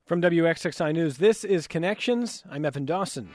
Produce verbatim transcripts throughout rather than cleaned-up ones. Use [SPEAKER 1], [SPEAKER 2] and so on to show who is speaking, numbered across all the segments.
[SPEAKER 1] From W X X I News, this is Connections. I'm Evan Dawson.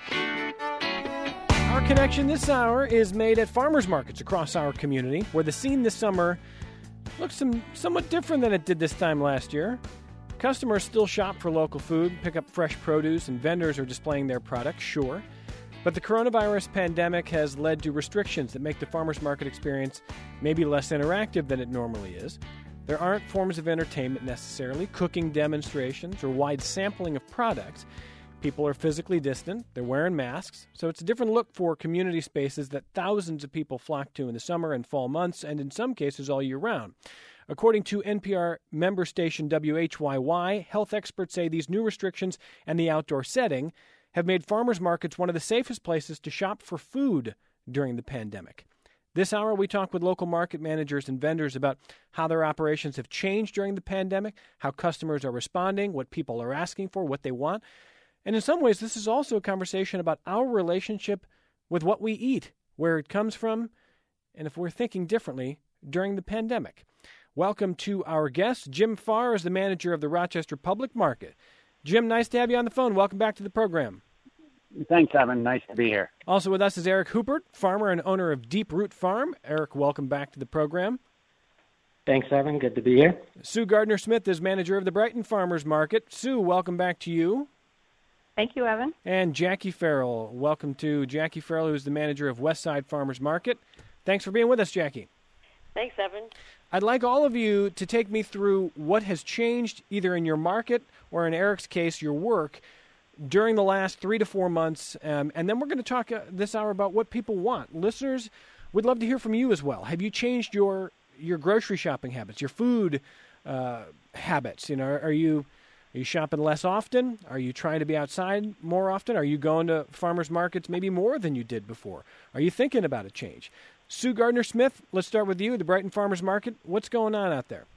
[SPEAKER 1] Our connection this hour is made at farmers markets across our community, where the scene this summer looks some, somewhat different than it did this time last year. Customers still shop for local food, pick up fresh produce, and vendors are displaying their products, sure. But the coronavirus pandemic has led to restrictions that make the farmers market experience maybe less interactive than it normally is. There aren't forms of entertainment necessarily, cooking demonstrations, or wide sampling of products. People are physically distant, they're wearing masks, so it's a different look for community spaces that thousands of people flock to in the summer and fall months, and in some cases all year round. According to N P R member station W H Y Y, health experts say these new restrictions and the outdoor setting have made farmers markets one of the safest places to shop for food during the pandemic. This hour, we talk with local market managers and vendors about how their operations have changed during the pandemic, how customers are responding, what people are asking for, what they want. And in some ways, this is also a conversation about our relationship with what we eat, where it comes from, and if we're thinking differently during the pandemic. Welcome to our guest. Jim Farr is the manager of the Rochester Public Market. Jim, nice to have you on the phone. Welcome back to the program.
[SPEAKER 2] Thanks, Evan. Nice to be here.
[SPEAKER 1] Also with us is Eric Hoopert, farmer and owner of Deep Root Farm. Eric, welcome back to the program.
[SPEAKER 3] Thanks, Evan. Good to be here.
[SPEAKER 1] Sue Gardner-Smith is manager of the Brighton Farmers Market. Sue, welcome back to you.
[SPEAKER 4] Thank you, Evan.
[SPEAKER 1] And Jackie Farrell. Welcome to Jackie Farrell, who's the manager of Westside Farmers Market. Thanks for being with us, Jackie.
[SPEAKER 5] Thanks, Evan.
[SPEAKER 1] I'd like all of you to take me through what has changed either in your market or in Eric's case, your work, during the last three to four months. Um, and then we're going to talk uh, this hour about what people want. Listeners, we'd love to hear from you as well. Have you changed your your grocery shopping habits, your food uh, habits? You know, are, are you are you shopping less often? Are you trying to be outside more often? Are you going to farmers markets maybe more than you did before? Are you thinking about a change? Sue Gardner-Smith, let's start with you, the Brighton Farmers Market. What's going on out there?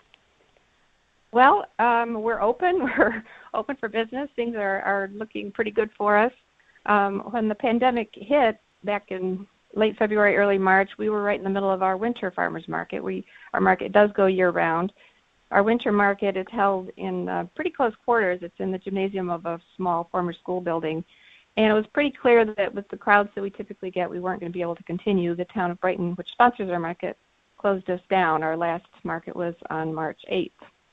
[SPEAKER 4] Well, um, we're open. We're open for business. Things are, are looking pretty good for us. Um, when the pandemic hit back in late February, early March, we were right in the middle of our winter farmers market. We Our market does go year-round. Our winter market is held in uh, pretty close quarters. It's in the gymnasium of a small former school building. And it was pretty clear that with the crowds that we typically get, we weren't going to be able to continue. The town of Brighton, which sponsors our market, closed us down. Our last market was on March eighth.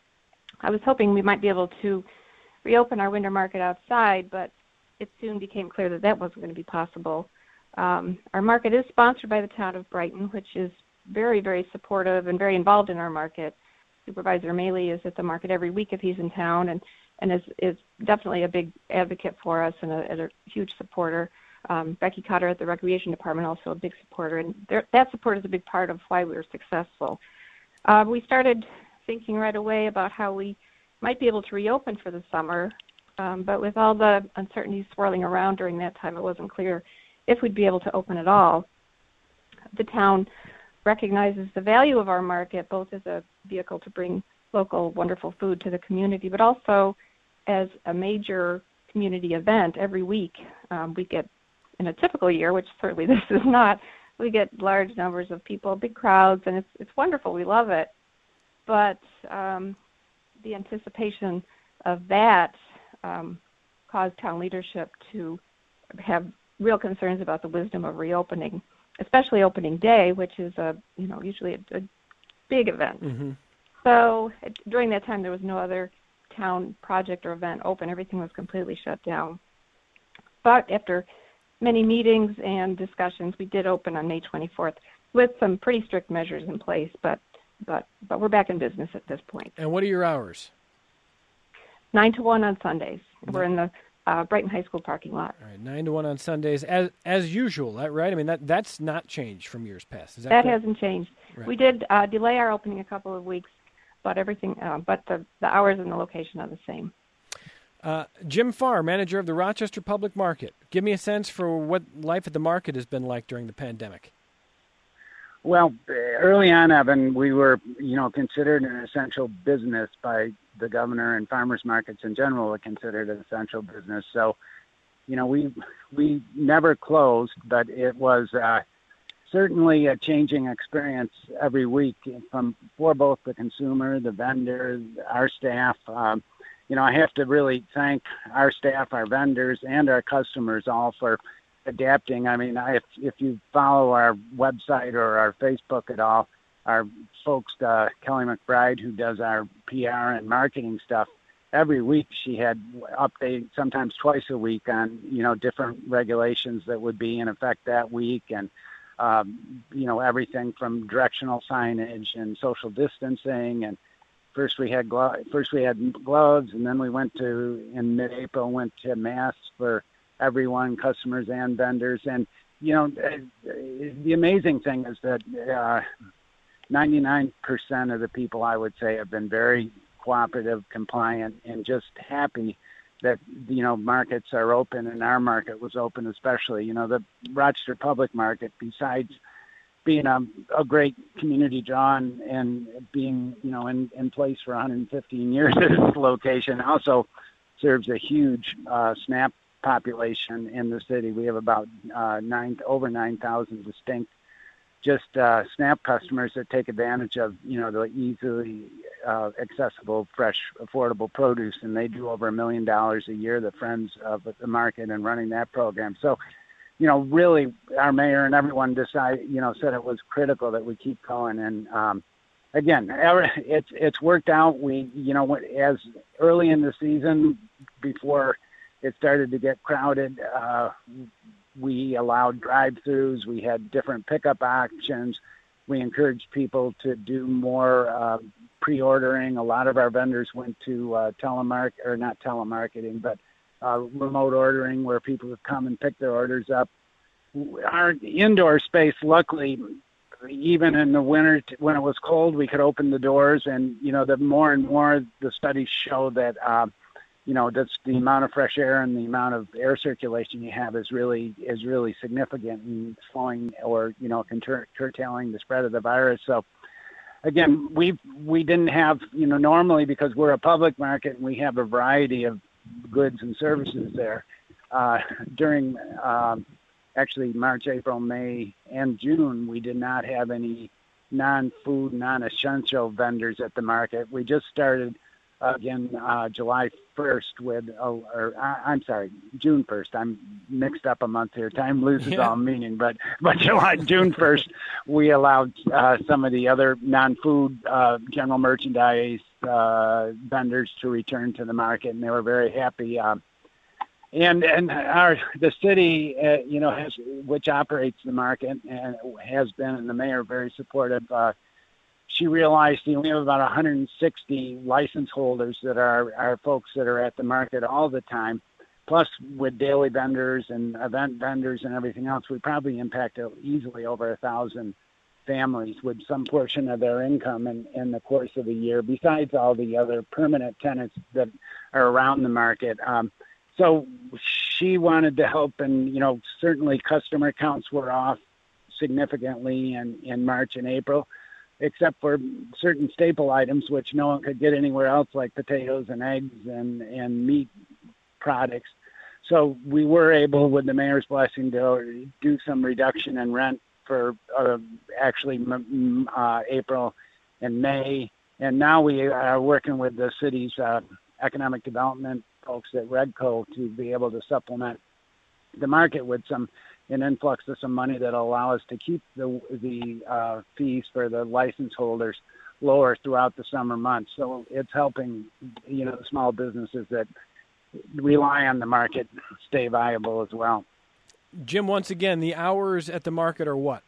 [SPEAKER 4] I was hoping we might be able to reopen our winter market outside, but it soon became clear that that wasn't going to be possible. Um, our market is sponsored by the town of Brighton, which is very, very supportive and very involved in our market. Supervisor Maley is at the market every week if he's in town, and, and is, is definitely a big advocate for us and a, and a huge supporter. Um, Becky Cotter at the Recreation Department, also a big supporter, and there, that support is a big part of why we were successful. Uh, we started thinking right away about how we might be able to reopen for the summer, um, but with all the uncertainties swirling around during that time, it wasn't clear if we'd be able to open at all. The town recognizes the value of our market, both as a vehicle to bring local, wonderful food to the community, but also as a major community event every week. Um, we get, in a typical year, which certainly this is not, we get large numbers of people, big crowds, and it's it's wonderful. We love it. But um, the anticipation of that um, caused town leadership to have real concerns about the wisdom of reopening, especially opening day, which is a you know usually a, a big event. Mm-hmm. So it, during that time, there was no other town project or event open. Everything was completely shut down. But after many meetings and discussions, we did open on May twenty-fourth with some pretty strict measures in place, but But but we're back in business at this point.
[SPEAKER 1] And what are your hours?
[SPEAKER 4] Nine to one on Sundays. We're in the uh, Brighton High School parking lot.
[SPEAKER 1] All right, nine to one on Sundays, as as usual. That right? I mean that that's not changed from years past. Is that
[SPEAKER 4] that
[SPEAKER 1] correct?
[SPEAKER 4] hasn't changed.
[SPEAKER 1] Right.
[SPEAKER 4] We did uh, delay our opening a couple of weeks, but everything. Uh, but the the hours and the location are the same.
[SPEAKER 1] Uh, Jim Farr, manager of the Rochester Public Market. Give me a sense for what life at the market has been like during the pandemic.
[SPEAKER 2] Well, early on, Evan, we were, you know, considered an essential business by the governor, and farmers markets in general are considered an essential business. So, you know, we we never closed, but it was uh, certainly a changing experience every week from for both the consumer, the vendor, our staff. Um, you know, I have to really thank our staff, our vendors, and our customers all for adapting. I mean, I, if, if you follow our website or our Facebook at all, our folks, uh, Kelly McBride, who does our P R and marketing stuff, every week she had updates, sometimes twice a week, on, you know, different regulations that would be in effect that week, and um, you know, everything from directional signage and social distancing. And first we had glo- first we had gloves, and then we went to, in mid-April, went to masks for everyone, customers and vendors. And you know, the amazing thing is that uh, ninety-nine percent of the people, I would say, have been very cooperative, compliant, and just happy that, you know, markets are open, and our market was open especially. You know, the Rochester Public Market, besides being a, a great community draw and, and being, you know, in, in place for one hundred fifteen years at its location, also serves a huge uh, SNAP population in the city. We have about uh, nine over nine thousand distinct just uh, SNAP customers that take advantage of, you know, the easily uh, accessible, fresh, affordable produce, and they do over a million dollars a year, the Friends of the Market, and running that program. So, you know, really, our mayor and everyone decided, you know, said it was critical that we keep going. And um, again, it's it's worked out. We, you know, as early in the season, before it started to get crowded, uh, we allowed drive-throughs. We had different pickup options. We encouraged people to do more uh, pre-ordering. A lot of our vendors went to uh, telemark or not telemarketing, but uh, remote ordering, where people would come and pick their orders up. Our indoor space, luckily, even in the winter when it was cold, we could open the doors. And you know, the more and more the studies show that. Uh, you know, that's the amount of fresh air and the amount of air circulation you have is really is really significant in slowing or, you know, curta- curtailing the spread of the virus. So, again, we we didn't have, you know, normally, because we're a public market and we have a variety of goods and services there. Uh, during um, actually March, April, May, and June, we did not have any non-food, non-essential vendors at the market. We just started again uh, July first with, uh, or uh, I'm sorry, June first. I'm mixed up a month here. Time loses yeah. all meaning. But but July June first, we allowed uh, some of the other non-food uh, general merchandise uh, vendors to return to the market, and they were very happy. Uh, and and our the city, uh, you know, has which operates the market and has been, and the mayor very supportive. Uh, She realized, you know, we have about one hundred sixty license holders that are, are folks that are at the market all the time. Plus, with daily vendors and event vendors and everything else, we probably impact easily over a thousand families with some portion of their income in, in the course of the year, besides all the other permanent tenants that are around the market. Um, so she wanted to help, and, you know, certainly customer counts were off significantly in, in March and April, except for certain staple items, which no one could get anywhere else, like potatoes and eggs and, and meat products. So we were able, with the mayor's blessing, to do some reduction in rent for uh, actually uh, April and May. And now we are working with the city's uh, economic development folks at Redco to be able to supplement the market with some an influx of some money that will allow us to keep the the uh, fees for the license holders lower throughout the summer months. So it's helping, you know, the small businesses that rely on the market stay viable as well.
[SPEAKER 1] Jim, once again, the hours at the market are what?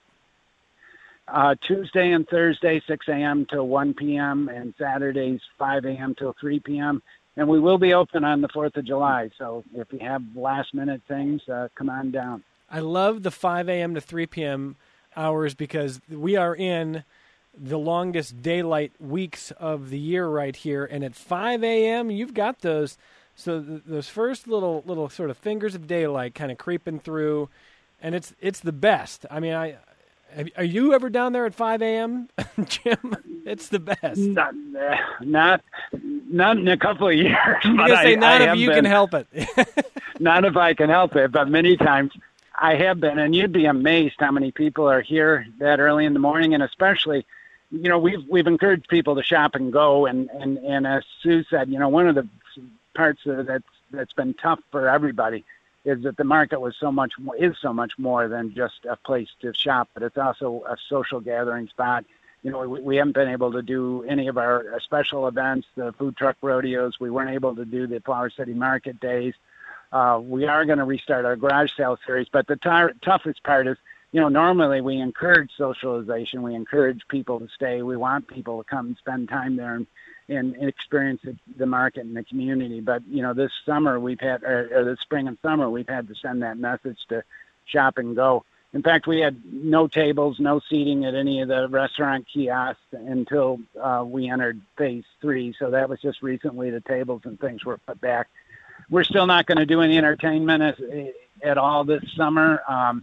[SPEAKER 2] Uh, Tuesday and Thursday, six a.m. till one p.m., and Saturdays, five a.m. till three p.m., and we will be open on the fourth of July. So if you have last-minute things, uh, come on down.
[SPEAKER 1] I love the five a.m. to three p.m. hours, because we are in the longest daylight weeks of the year right here. And at five a.m., you've got those so th- those first little little sort of fingers of daylight kind of creeping through, and it's it's the best. I mean, I are you ever down there at five a.m., Jim? It's the best.
[SPEAKER 2] Not, not, not in a couple of years.
[SPEAKER 1] I'm going to say none of you can help it.
[SPEAKER 2] Not if I can help it, but many times I have been, and you'd be amazed how many people are here that early in the morning, and especially you know, we've we've encouraged people to shop and go, and and and as Sue said, you know, one of the parts of it that's that's been tough for everybody is that the market was so much more, is so much more than just a place to shop, but it's also a social gathering spot. You know, we, we haven't been able to do any of our special events, the food truck rodeos. We weren't able to do the Flower City Market Days. Uh, we are going to restart our garage sale series, but the tar- toughest part is, you know, normally we encourage socialization. We encourage people to stay. We want people to come and spend time there and, and, and experience the, the market and the community. But, you know, this summer we've had, or, or this spring and summer, we've had to send that message to shop and go. In fact, we had no tables, no seating at any of the restaurant kiosks until uh, we entered phase three. So that was just recently the tables and things were put back. We're still not going to do any entertainment as, at all this summer. Um,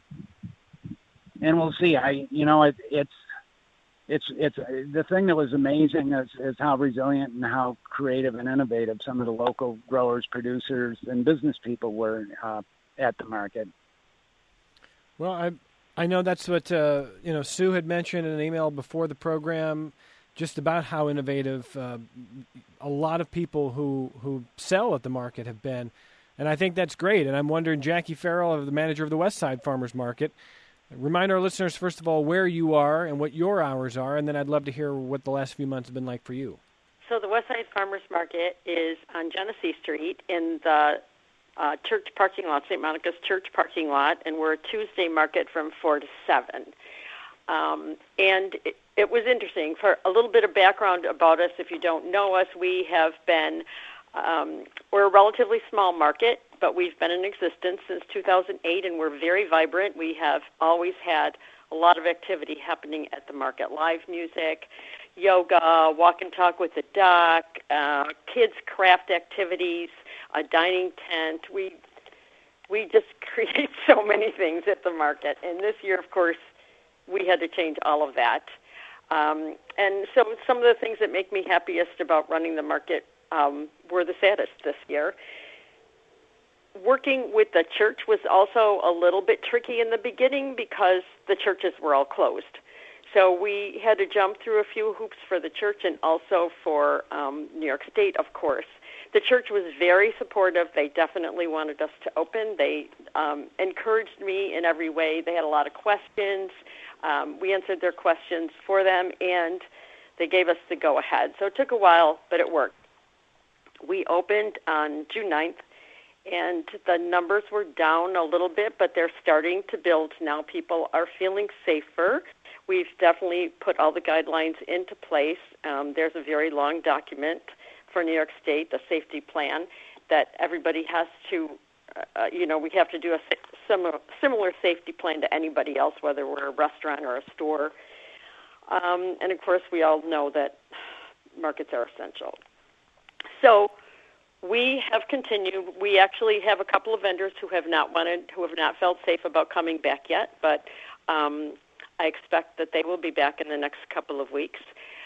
[SPEAKER 2] and we'll see. I, you know, it, it's, it's, it's the thing that was amazing is, is how resilient and how creative and innovative some of the local growers, producers, and business people were uh, at the market.
[SPEAKER 1] Well, I I know that's what uh, you know. Sue had mentioned in an email before the program, just about how innovative uh, a lot of people who, who sell at the market have been, and I think that's great. And I'm wondering, Jackie Farrell, the manager of the West Side Farmers Market, remind our listeners first of all where you are and what your hours are, and then I'd love to hear what the last few months have been like for you.
[SPEAKER 5] So the West Side Farmers Market is on Genesee Street in the Uh, church parking lot, Saint Monica's church parking lot, and we're a Tuesday market from four to seven. Um, and it, it was interesting. For a little bit of background about us, if you don't know us, we have been, um, we're a relatively small market, but we've been in existence since two thousand eight, and we're very vibrant. We have always had a lot of activity happening at the market, live music, yoga, walk and talk with the doc, uh, kids' craft activities, a dining tent. We we just create so many things at the market. And this year, of course, we had to change all of that. Um, and so some of the things that make me happiest about running the market um, were the saddest this year. Working with the church was also a little bit tricky in the beginning because the churches were all closed. So we had to jump through a few hoops for the church and also for um, New York State, of course. The church was very supportive. They definitely wanted us to open. They um, encouraged me in every way. They had a lot of questions. Um, we answered their questions for them, and they gave us the go-ahead. So it took a while, but it worked. We opened on June ninth, and the numbers were down a little bit, but they're starting to build now. People are feeling safer. We've definitely put all the guidelines into place. Um, there's a very long document for New York State, the safety plan, that everybody has to, uh, you know, we have to do a similar, similar safety plan to anybody else, whether we're a restaurant or a store. Um, and, of course, we all know that markets are essential. So we have continued. We actually have a couple of vendors who have not wanted, who have not felt safe about coming back yet, but um, I expect that they will be back in the next couple of weeks.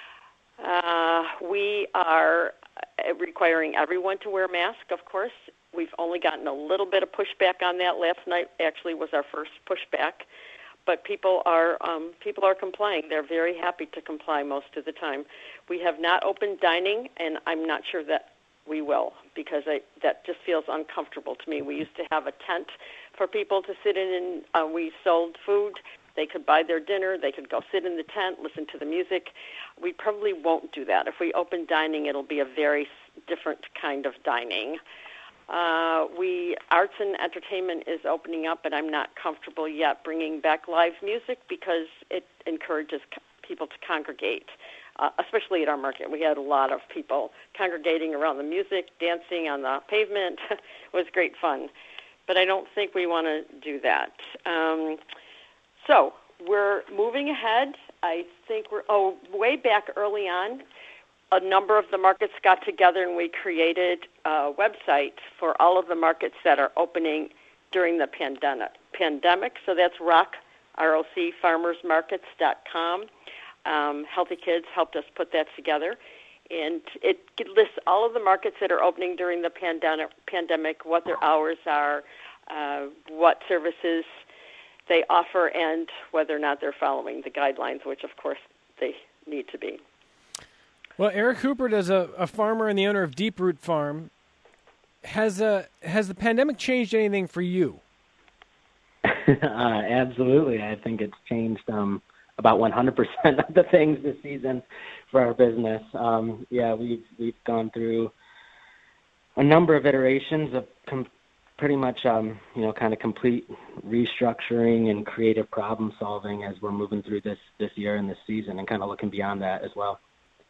[SPEAKER 5] Uh, we are requiring everyone to wear a mask, of course. We've only gotten a little bit of pushback on that. Last night actually was our first pushback, but people are um, people are complying. They're very happy to comply most of the time. We have not opened dining, and I'm not sure that we will because I, that just feels uncomfortable to me. We used to have a tent for people to sit in, and uh, we sold food. They could buy their dinner. They could go sit in the tent, listen to the music. We probably won't do that. If we open dining, it'll be a very different kind of dining. Uh, we arts and entertainment is opening up, but I'm not comfortable yet bringing back live music because it encourages co- people to congregate, uh, especially at our market. We had a lot of people congregating around the music, dancing on the pavement. It was great fun, but I don't think we want to do that. Um, So we're moving ahead. I think we're, oh, way back early on, a number of the markets got together and we created a website for all of the markets that are opening during the pandemic. pandemic. So that's rock, R O C, farmers markets dot com. Um, Healthy Kids helped us put that together. And it lists all of the markets that are opening during the pandemic, pandemic what their hours are, uh, what services they offer, and whether or not they're following the guidelines, which, of course, they need to be.
[SPEAKER 1] Well, Eric Hooper is a, a farmer and the owner of Deep Root Farm. Has uh, has the pandemic changed anything for you?
[SPEAKER 3] uh, absolutely. I think it's changed um, about one hundred percent of the things this season for our business. Um, yeah, we've we've gone through a number of iterations of com- pretty much, um, you know, kind of complete restructuring and creative problem solving as we're moving through this, this year and this season, and kind of looking beyond that as well.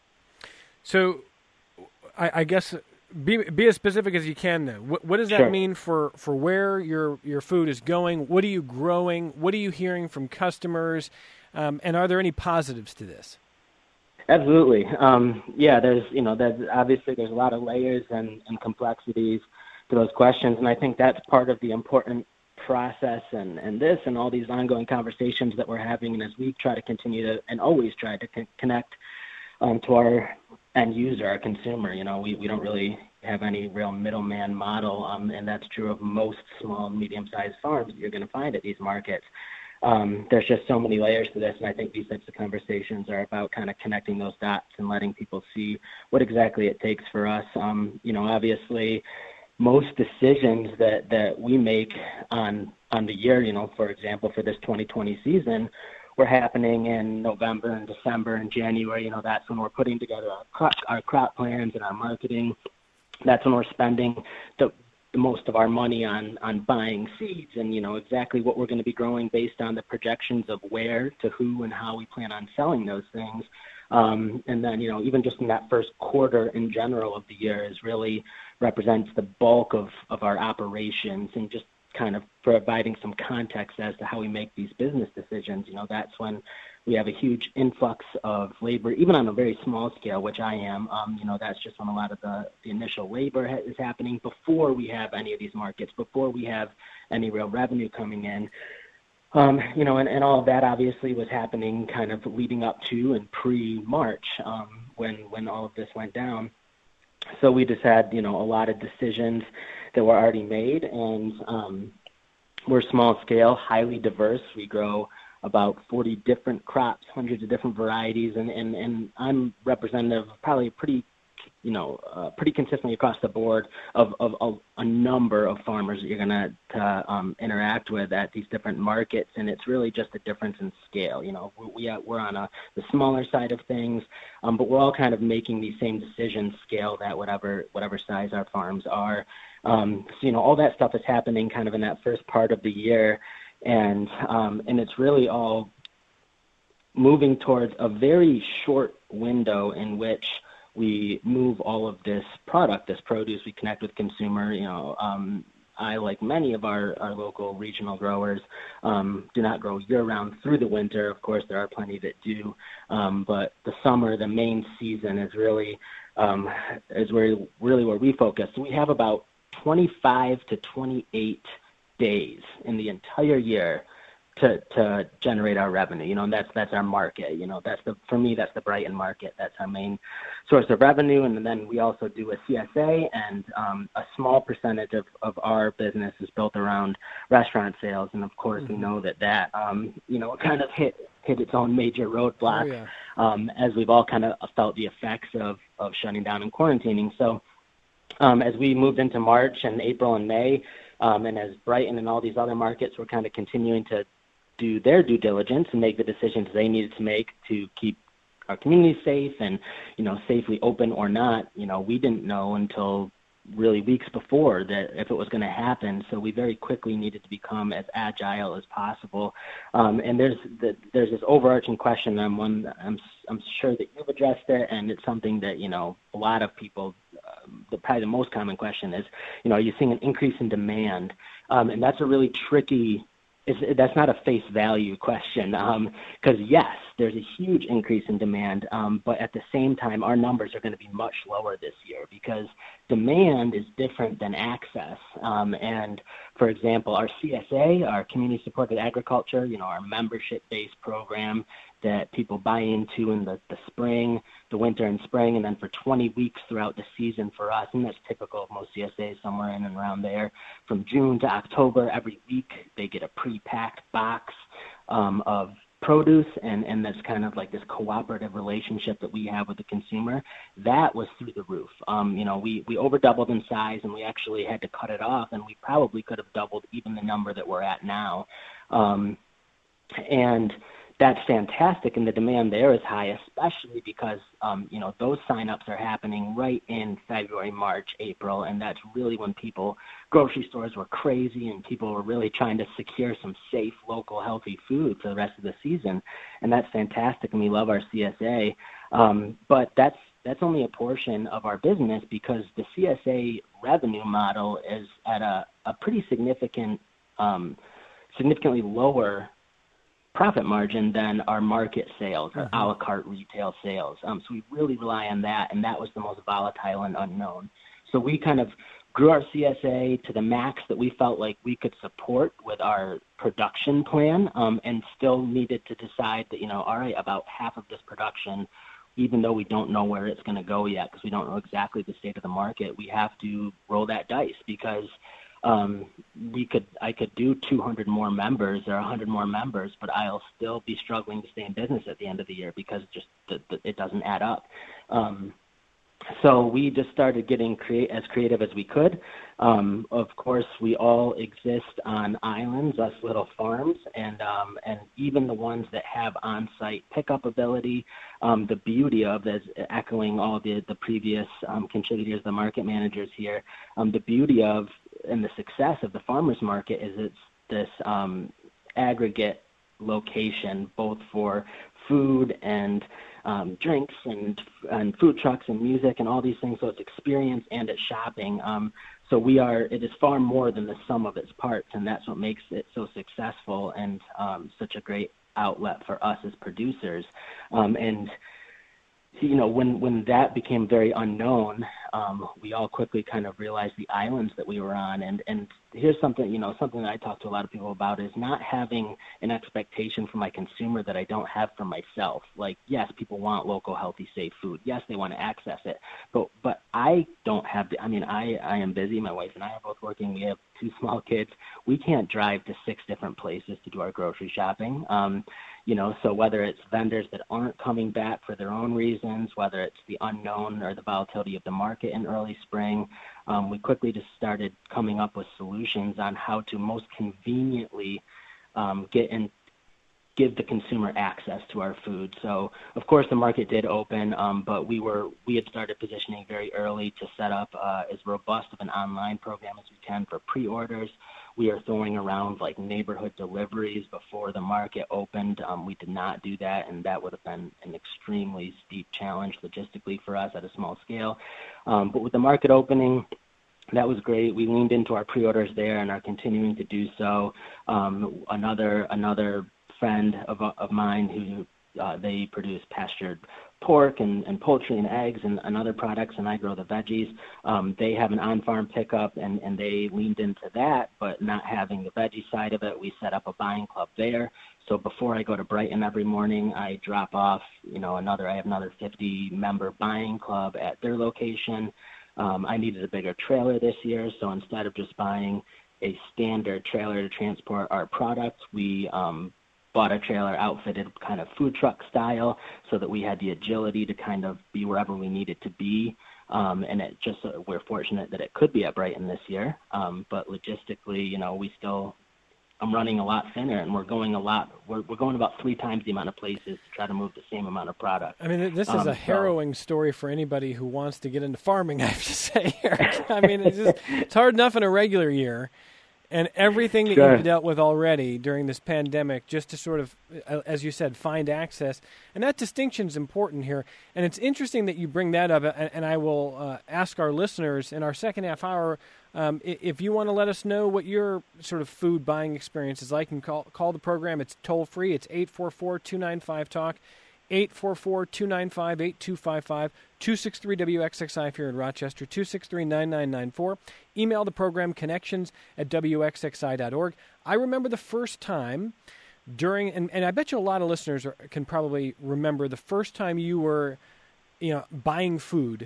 [SPEAKER 1] So, I, I guess be be as specific as you can. Then, what, what does that
[SPEAKER 3] Sure.
[SPEAKER 1] mean for, for where your your food is going? What are you growing? What are you hearing from customers? Um, and are there any positives to this?
[SPEAKER 3] Absolutely. Um, yeah, there's, you know, there's obviously there's a lot of layers and, and complexities to those questions, and I think that's part of the important process and, and this and all these ongoing conversations that we're having, and as we try to continue to and always try to con- connect um, to our end user, our consumer. You know, we, we don't really have any real middleman model, um, and that's true of most small, medium-sized farms that you're going to find at these markets. Um, there's just so many layers to this, and I think these types of conversations are about kind of connecting those dots and letting people see what exactly it takes for us. Um, you know, obviously, most decisions that, that we make on on the year, you know, for example, for this twenty twenty season, were happening in November and December and January. You know, that's when we're putting together our crop, our crop plans and our marketing. That's when we're spending the most of our money on, on buying seeds and, you know, exactly what we're going to be growing based on the projections of where to who and how we plan on selling those things. Um, and then, you know, even just in that first quarter in general of the year is really represents the bulk of, of our operations, and just kind of providing some context as to how we make these business decisions. You know, that's when we have a huge influx of labor, even on a very small scale, which I am. Um, you know, that's just when a lot of the, the initial labor ha- is happening before we have any of these markets, before we have any real revenue coming in. Um, you know, and, and all of that obviously was happening kind of leading up to and pre-March um, when when all of this went down. So we just had, you know, a lot of decisions that were already made, and um, we're small scale, highly diverse. We grow about forty different crops, hundreds of different varieties, and, and, and I'm representative of probably pretty, you know, uh, pretty consistently across the board of, of, of a number of farmers that you're going to um, interact with at these different markets, and it's really just a difference in scale. You know, we, we, we're on a, the smaller side of things, um, but we're all kind of making these same decisions scaled at whatever, whatever size our farms are. Um, so, you know, all that stuff is happening kind of in that first part of the year. And um, and it's really all moving towards a very short window in which we move all of this product, this produce. We connect with consumer. You know, um, I, like many of our, our local regional growers, um, do not grow year-round through the winter. Of course, there are plenty that do, um, but the summer, the main season, is really um, is where really where we focus. So we have about twenty-five to twenty-eight days in the entire year to to generate our revenue, you know, and that's that's our market. You know, that's the for me that's the Brighton market. That's our main source of revenue, and then we also do a C S A, and um, a small percentage of, of our business is built around restaurant sales, and of course mm-hmm. we know that that um, you know kind of hit hit its own major roadblock oh, yeah. um, as we've all kind of felt the effects of of shutting down and quarantining. So um, as we moved into March and April and May. Um, and as Brighton and all these other markets were kind of continuing to do their due diligence and make the decisions they needed to make to keep our community safe and, you know, safely open or not, you know, we didn't know until really weeks before that if it was going to happen. So we very quickly needed to become as agile as possible. Um, and there's the, there's this overarching question. I'm one. I'm I'm sure that you've addressed it, and it's something that you know a lot of people. Uh, the probably the most common question is, you know, are you seeing an increase in demand? Um, and that's a really tricky. It's, that's not a face value question, because um, yes, there's a huge increase in demand, um, but at the same time, our numbers are going to be much lower this year because demand is different than access. Um, and for example, our C S A, our community supported agriculture, you know, our membership-based program that people buy into in the, the spring, the winter and spring, and then for twenty weeks throughout the season for us, and that's typical of most C S As, somewhere in and around there. From June to October, every week they get a pre-packed box um, of produce and, and this kind of like this cooperative relationship that we have with the consumer, that was through the roof. Um, you know, we, we over doubled in size and we actually had to cut it off, and we probably could have doubled even the number that we're at now. Um, and that's fantastic, and the demand there is high, especially because, um, you know, those signups are happening right in February, March, April, and that's really when people, grocery stores were crazy and people were really trying to secure some safe, local, healthy food for the rest of the season, and that's fantastic, and we love our C S A. Um, but that's that's only a portion of our business, because the C S A revenue model is at a, a pretty significant, um, significantly lower profit margin than our market sales, our mm-hmm. a la carte retail sales. Um, so we really rely on that, and that was the most volatile and unknown. So we kind of grew our C S A to the max that we felt like we could support with our production plan, um, and still needed to decide that, you know, all right, about half of this production, even though we don't know where it's going to go yet, because we don't know exactly the state of the market, we have to roll that dice, because Um, we could, I could do two hundred more members or one hundred more members, but I'll still be struggling to stay in business at the end of the year, because just the, the, it doesn't add up. Um, so we just started getting create, as creative as we could. Um, of course, we all exist on islands, us little farms, and um, and even the ones that have on-site pickup ability. Um, the beauty of this, echoing all the, the previous um, contributors, the market managers here, um, the beauty of and the success of the farmers market is it's this um, aggregate location, both for food and um, drinks and and food trucks and music and all these things. So it's experience and it's shopping. Um, so we are. It is far more than the sum of its parts, and that's what makes it so successful and um, such a great outlet for us as producers. Um, and you know, when, when that became very unknown, um, we all quickly kind of realized the islands that we were on. And, and here's something, you know, something that I talk to a lot of people about is not having an expectation from my consumer that I don't have for myself. Like, yes, people want local, healthy, safe food. Yes, they want to access it. But but I don't have the, I mean, I, I am busy. My wife and I are both working. We have two small kids. We can't drive to six different places to do our grocery shopping. Um, You know, so whether it's vendors that aren't coming back for their own reasons, whether it's the unknown or the volatility of the market in early spring, um, we quickly just started coming up with solutions on how to most conveniently um, get in, give the consumer access to our food. So, of course, the market did open, um, but we were we had started positioning very early to set up uh, as robust of an online program as we can for pre-orders. We are throwing around like neighborhood deliveries before the market opened. Um, we did not do that, and that would have been an extremely steep challenge logistically for us at a small scale. Um, but with the market opening, that was great. We leaned into our pre-orders there and are continuing to do so. Um, another another friend of of mine who uh, they produce pastured pork and, and poultry and eggs and, and other products, and I grow the veggies. Um, they have an on-farm pickup, and, and they leaned into that, but not having the veggie side of it, we set up a buying club there. So before I go to Brighton every morning, I drop off, you know, another, I have another fifty-member buying club at their location. Um, I needed a bigger trailer this year, so instead of just buying a standard trailer to transport our products, we um, bought a trailer outfitted kind of food truck style so that we had the agility to kind of be wherever we needed to be. Um, and it just uh, we're fortunate that it could be at Brighton this year. Um, but logistically, you know, we still, I'm running a lot thinner, and we're going a lot, we're, we're going about three times the amount of places to try to move the same amount of product.
[SPEAKER 1] I mean, this is um, a harrowing so. story for anybody who wants to get into farming, I have to say, Eric. I mean, it's, just, it's hard enough in a regular year. And everything that sure. you've dealt with already during this pandemic, just to sort of, as you said, find access. And that distinction is important here. And it's interesting that you bring that up. And, and I will uh, ask our listeners in our second half hour, um, if you want to let us know what your sort of food buying experience is like, and call, call the program. It's toll-free. It's eight four four, two nine five, talk. eight four four, two nine five, eight two five five, two six three W X X I if you're in Rochester, two six three, nine nine nine four. Email the program, connections at W X X I dot org. I remember the first time during, and, and I bet you a lot of listeners are, can probably remember the first time you were, you know, buying food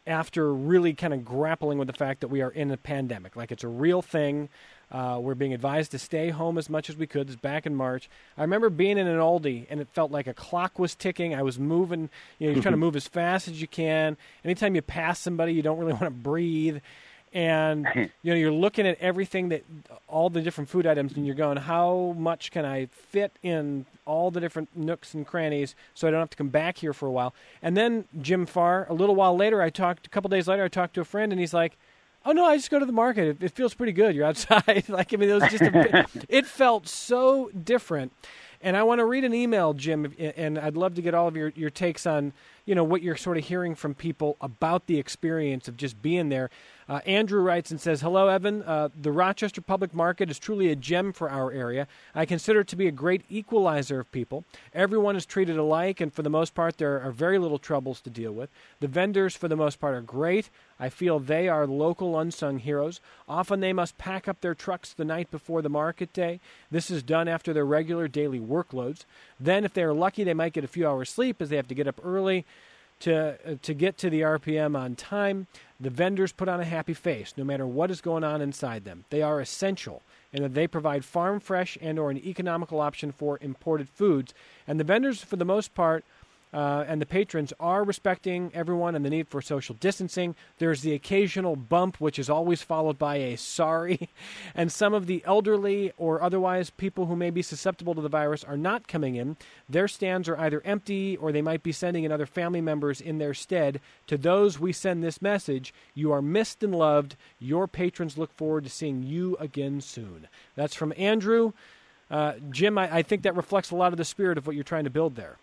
[SPEAKER 1] after really kind of grappling with the fact that we are in a pandemic. Like, it's a real thing. Uh, we're being advised to stay home as much as we could. This is back in March. I remember being in an Aldi, and it felt like a clock was ticking. I was moving. You know, you're trying to move as fast as you can. Anytime you pass somebody, you don't really want to breathe. And, you know, you're looking at everything, that all the different food items, and you're going, how much can I fit in all the different nooks and crannies so I don't have to come back here for a while? And then Jim Farr, a little while later, I talked, a couple days later, I talked to a friend, and he's like, oh, no, I just go to the market. It, it feels pretty good. You're outside. Like, I mean, it was just, a, it felt so different. And I want to read an email, Jim, and I'd love to get all of your, your takes on, you know, what you're sort of hearing from people about the experience of just being there. Uh, Andrew writes and says, hello, Evan. Uh, the Rochester Public Market is truly a gem for our area. I consider it to be a great equalizer of people. Everyone is treated alike, and for the most part, there are very little troubles to deal with. The vendors, for the most part, are great. I feel they are local unsung heroes. Often they must pack up their trucks the night before the market day. This is done after their regular daily workloads. Then, if they are lucky, they might get a few hours sleep as they have to get up early to uh, to get to the R P M on time. The vendors put on a happy face, no matter what is going on inside them. They are essential in that they provide farm fresh and or an economical option for imported foods. And the vendors, for the most part, Uh, and the patrons are respecting everyone and the need for social distancing. There's the occasional bump, which is always followed by a sorry. And some of the elderly or otherwise people who may be susceptible to the virus are not coming in. Their stands are either empty or they might be sending in other family members in their stead. To those we send this message: you are missed and loved. Your patrons look forward to seeing you again soon. That's from Andrew. Uh, Jim, I, I think that reflects a lot of the spirit of what you're trying to build there.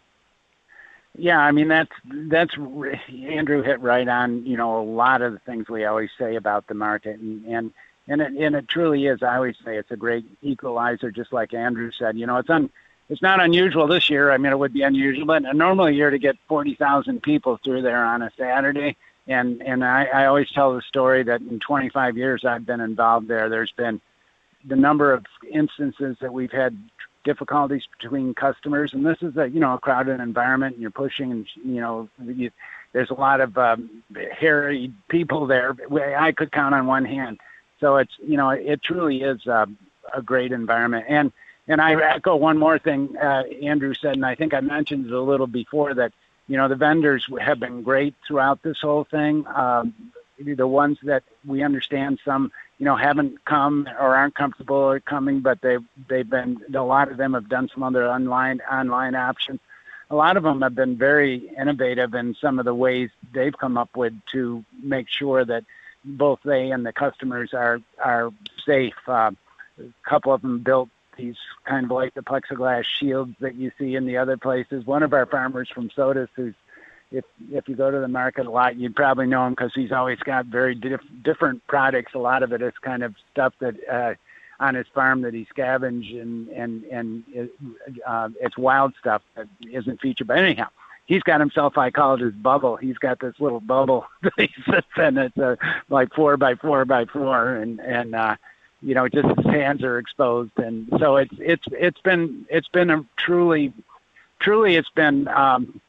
[SPEAKER 2] Yeah, I mean, that's, that's, Andrew hit right on, you know, a lot of the things we always say about the market. And, and, and, it, and it truly is. I always say it's a great equalizer, just like Andrew said. You know, it's un, it's not unusual this year. I mean, it would be unusual, but a normal year to get forty thousand people through there on a Saturday. And, and I, I always tell the story that in twenty-five years I've been involved there, there's been the number of instances that we've had difficulties between customers, and this is a you know a crowded environment, and you're pushing, and you know you, there's a lot of um, hairy people there. I could count on one hand. So it's you know it truly is uh, a great environment. And and I echo one more thing uh, Andrew said, and I think I mentioned it a little before, that you know the vendors have been great throughout this whole thing. Um, the ones that we understand, some you know, haven't come or aren't comfortable coming, but they've, they've been, a lot of them have done some other online, online options. A lot of them have been very innovative in some of the ways they've come up with to make sure that both they and the customers are, are safe. Uh, a couple of them built these kind of like the plexiglass shields that you see in the other places. One of our farmers from Sodus, who's, If if you go to the market a lot, you'd probably know him because he's always got very diff- different products. A lot of it is kind of stuff that uh, on his farm that he scavenged, and and and it, uh, it's wild stuff that isn't featured. But anyhow, he's got himself, I call it his bubble. He's got this little bubble that he sits in. It's uh, like four by four by four, and and uh, you know, just his hands are exposed, and so it's it's it's been it's been a truly truly it's been. Um,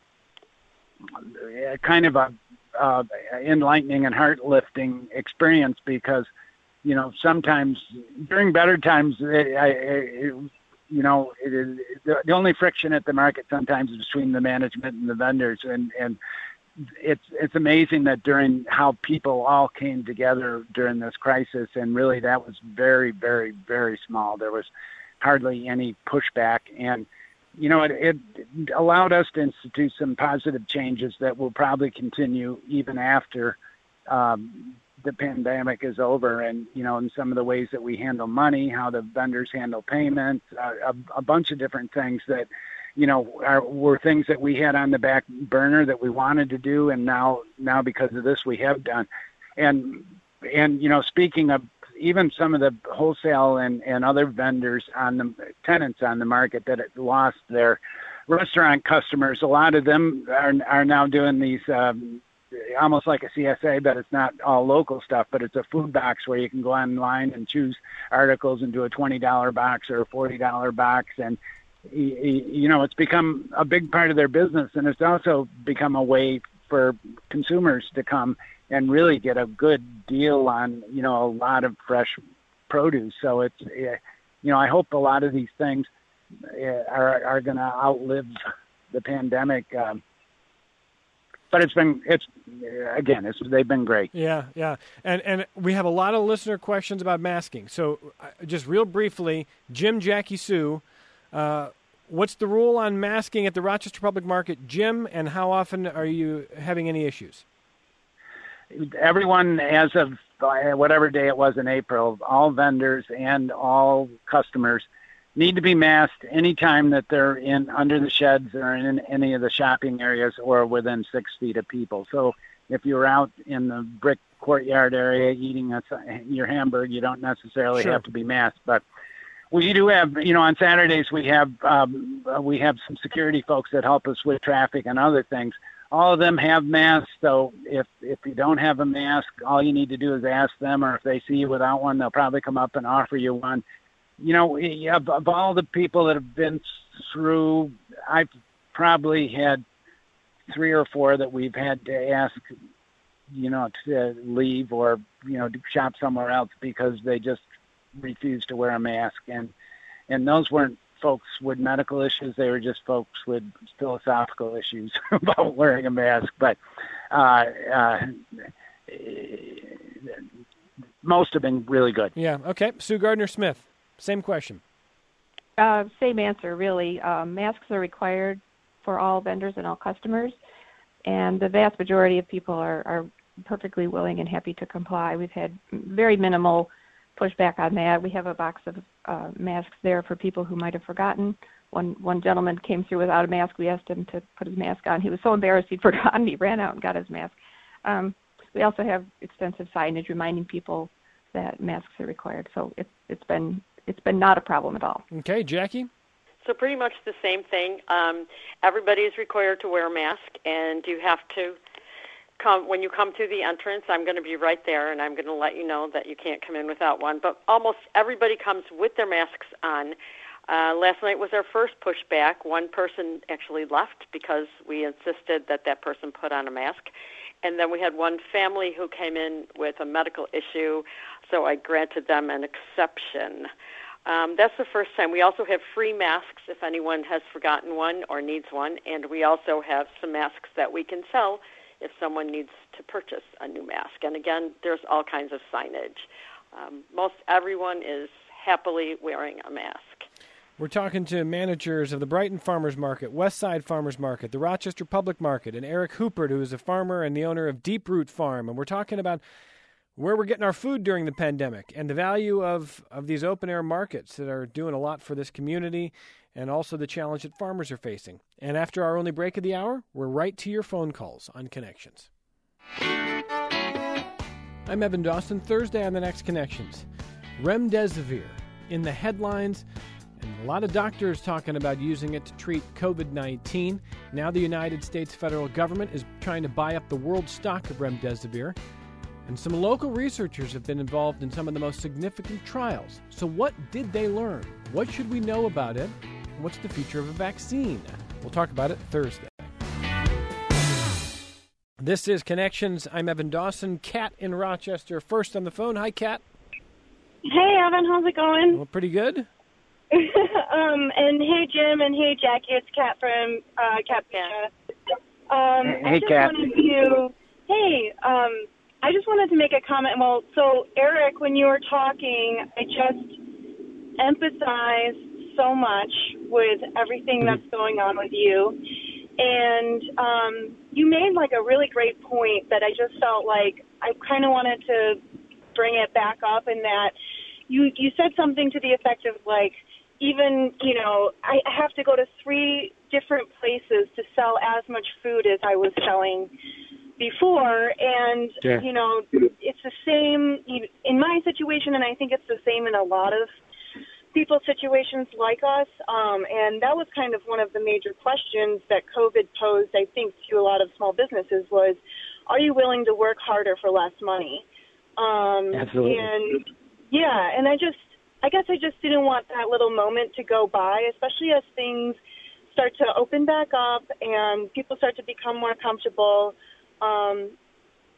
[SPEAKER 2] kind of a uh, enlightening and heart-lifting experience, because, you know, sometimes during better times, it, I, it, you know, it is, the, the only friction at the market sometimes is between the management and the vendors, and, and it's it's amazing that during how people all came together during this crisis, and really that was very, very, very small. There was hardly any pushback, and you know, it, it allowed us to institute some positive changes that will probably continue even after um, the pandemic is over. And, you know, in some of the ways that we handle money, how the vendors handle payments, uh, a, a bunch of different things that, you know, are, were things that we had on the back burner that we wanted to do. And now, now because of this, we have done. And, and, you know, speaking of even some of the wholesale and, and other vendors on the tenants on the market that had lost their restaurant customers, a lot of them are are now doing these um, almost like a C S A, but it's not all local stuff, but it's a food box where you can go online and choose articles and do a twenty dollars box or a forty dollars box. And, you know, it's become a big part of their business, and it's also become a way for consumers to come and really get a good deal on, you know, a lot of fresh produce. So it's, you know, I hope a lot of these things are are going to outlive the pandemic. Um, but it's been, it's again, it's they've been great.
[SPEAKER 1] Yeah, yeah, and and we have a lot of listener questions about masking. So uh, just real briefly, Jim, Jackie, Sue, uh, what's the rule on masking at the Rochester Public Market, Jim, and how often are you having any issues?
[SPEAKER 2] Everyone, as of whatever day it was in April, all vendors and all customers need to be masked anytime that they're in under the sheds or in any of the shopping areas or within six feet of people. So if you're out in the brick courtyard area eating a, your hamburger, you don't necessarily
[SPEAKER 1] Sure.
[SPEAKER 2] have to be masked. But we do have, you know, on Saturdays we have um, we have some security folks that help us with traffic and other things. All of them have masks, so if if you don't have a mask, all you need to do is ask them, or if they see you without one, they'll probably come up and offer you one. You know, of, of all the people that have been through, I've probably had three or four that we've had to ask, you know, to leave or, you know, to shop somewhere else because they just refused to wear a mask. And, and those weren't folks with medical issues. They were just folks with philosophical issues about wearing a mask. But uh, uh, most have been really good.
[SPEAKER 1] Yeah, okay. Sue Gardner-Smith, same question.
[SPEAKER 4] Uh, same answer, really. Um, masks are required for all vendors and all customers, and the vast majority of people are, are perfectly willing and happy to comply. We've had very minimal pushback on that. We have a box of uh, masks there for people who might have forgotten. One one gentleman came through without a mask. We asked him to put his mask on. He was so embarrassed he'd forgotten. He ran out and got his mask. Um, we also have extensive signage reminding people that masks are required. So it's it's been it's been not a problem at all.
[SPEAKER 1] Okay, Jackie?
[SPEAKER 5] So pretty much the same thing. Um, everybody is required to wear a mask, and you have to come when you come through the entrance. I'm going to be right there, and I'm going to let you know that you can't come in without one. But almost everybody comes with their masks on. Uh, last night was our first pushback. One person actually left because we insisted that that person put on a mask. And then we had one family who came in with a medical issue, so I granted them an exception. Um, that's the first time. We also have free masks if anyone has forgotten one or needs one, and we also have some masks that we can sell if someone needs to purchase a new mask. And again, there's all kinds of signage. Um, most everyone is happily wearing a mask.
[SPEAKER 1] We're talking to managers of the Brighton Farmers Market, Westside Farmers Market, the Rochester Public Market, and Eric Hoopert, who is a farmer and the owner of Deep Root Farm. And we're talking about where we're getting our food during the pandemic and the value of, of these open-air markets that are doing a lot for this community and also the challenge that farmers are facing. And after our only break of the hour, we're right to your phone calls on Connections. I'm Evan Dawson. Thursday on the next Connections. Remdesivir in the headlines, and a lot of doctors talking about using it to treat covid nineteen. Now the United States federal government is trying to buy up the world stock of remdesivir. And some local researchers have been involved in some of the most significant trials. So what did they learn? What should we know about it? And what's the future of a vaccine? We'll talk about it Thursday. This is Connections. I'm Evan Dawson. Kat in Rochester first on the phone. Hi, Kat.
[SPEAKER 6] Hey, Evan. How's it going?
[SPEAKER 1] Well, pretty good.
[SPEAKER 6] um, and hey, Jim, and hey, Jackie. It's Kat from uh, Kat. Um,
[SPEAKER 2] Hey,
[SPEAKER 6] I just
[SPEAKER 2] Kat.
[SPEAKER 6] wanted to, hey, um, I just wanted to make a comment. Well, so Eric, when you were talking, I just empathized so much with everything that's going on with you, and um, you made like a really great point that I just felt like I kind of wanted to bring it back up, in that you you said something to the effect of like, even, you know, I have to go to three different places to sell as much food as I was selling before. And,
[SPEAKER 2] Sure.
[SPEAKER 6] you know, it's the same in my situation, and I think it's the same in a lot of people's situations like us. Um, and that was kind of one of the major questions that COVID posed, I think, to a lot of small businesses was, are you willing to work harder for less money? Um,
[SPEAKER 2] Absolutely.
[SPEAKER 6] And, yeah, and I just, I guess I just didn't want that little moment to go by, especially as things start to open back up and people start to become more comfortable. Um,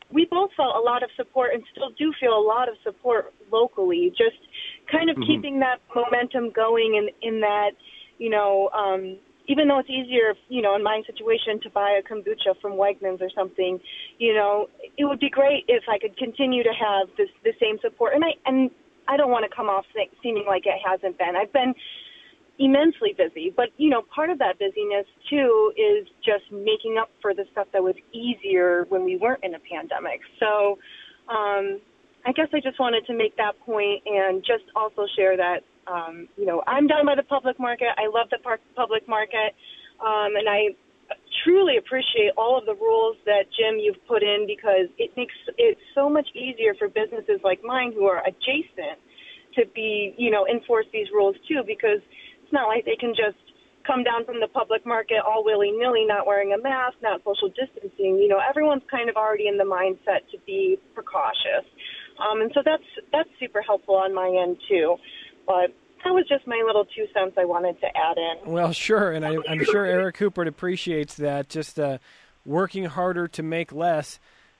[SPEAKER 6] we both felt a lot of support and still do feel a lot of support locally, just kind of mm-hmm. keeping that momentum going in, in that, you know, um, even though it's easier, you know, in my situation to buy a kombucha from Wegmans or something, you know, it would be great if I could continue to have this the same support. And I and I don't want to come off seeming like it hasn't been. I've been immensely busy, but, you know, part of that busyness, too, is just making up for the stuff that was easier when we weren't in a pandemic. So um, I guess I just wanted to make that point and just also share that, um, you know, I'm down by the public market. I love the par- public market, um, and I truly appreciate all of the rules that, Jim, you've put in, because it makes it so much easier for businesses like mine who are adjacent to be, you know, enforce these rules, too, because it's not like they can just come down from the public market all willy-nilly, not wearing a mask, not social distancing. You know, everyone's kind of already in the mindset to be precautious. Um, and so that's that's super helpful on my end, too. But that was just my little two cents I wanted to add in.
[SPEAKER 1] Well, sure, and I, I'm sure Eric Hupert appreciates that, just uh, working harder to make less.